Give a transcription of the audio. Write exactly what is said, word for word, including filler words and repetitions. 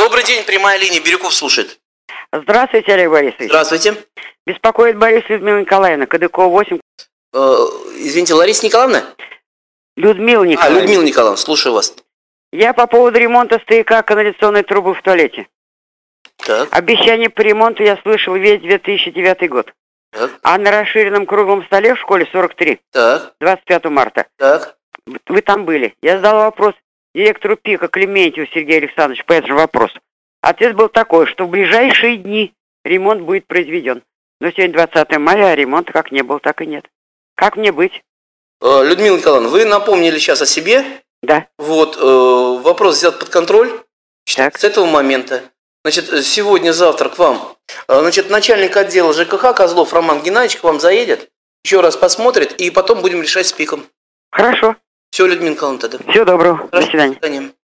Добрый день, прямая линия, Бирюков слушает. Здравствуйте, Олег Борисович. Здравствуйте. Беспокоит Борис Людмила Николаевна, Кадыкова восемь. Э, извините, Лариса Николаевна? Людмила Николаевна. А, Людмила Николаевна, слушаю вас. Я по поводу ремонта стояка канализационной трубы в туалете. Так. Обещание по ремонту я слышал весь две тысячи девятый год. Так. А на расширенном круглом столе в школе сорок три, Так. двадцать пятого марта. Так. Вы там были. Я задал вопрос директору ПИКа Клементьеву Сергею Александровичу по этому же вопросу. Ответ был такой, что в ближайшие дни ремонт будет произведен. Но сегодня двадцатое мая, а ремонта как не было, так и нет. Как мне быть? Э, Людмила Николаевна, вы напомнили сейчас о себе. Да. Вот, э, вопрос взят под контроль. Так. С этого момента. Значит, сегодня-завтра к вам, значит, начальник отдела ЖКХ Козлов Роман Геннадьевич к вам заедет, еще раз посмотрит, и потом будем решать с ПИКом. Хорошо. Все, Людмила Николаевна, тогда. Всего доброго. Хорошо. До свидания. До свидания.